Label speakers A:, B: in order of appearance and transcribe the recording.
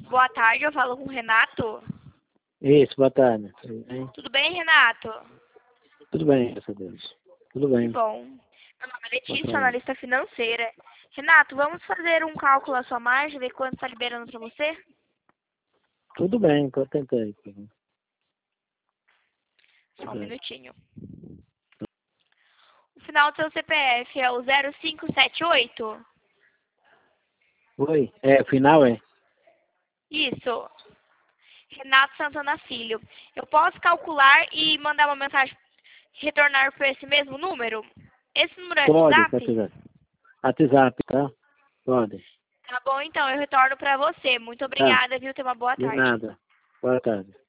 A: Boa tarde, eu falo com o Renato.
B: Isso, boa tarde. Tudo bem?
A: Tudo bem, Renato?
B: Tudo bem, graças a Deus. Tudo bem.
A: Bom, meu nome é Letícia,
B: Boa tarde.
A: analista financeira. Renato, vamos fazer um cálculo à sua margem, ver quanto está liberando para você?
B: Tudo bem, pode tentar aí. Por favor.
A: Só um
B: Tudo bem.
A: minutinho. O final do seu CPF é o 0578?
B: Oi, o final é?
A: Isso. Renato Santana Filho. Eu posso calcular e mandar uma mensagem, retornar para esse mesmo número? Esse número é
B: Pode,
A: WhatsApp?
B: WhatsApp. WhatsApp, tá? Pode.
A: Tá bom, então, eu retorno para você. Muito
B: Tá,
A: obrigada, viu? Tenha uma boa
B: de
A: tarde.
B: nada. Boa tarde.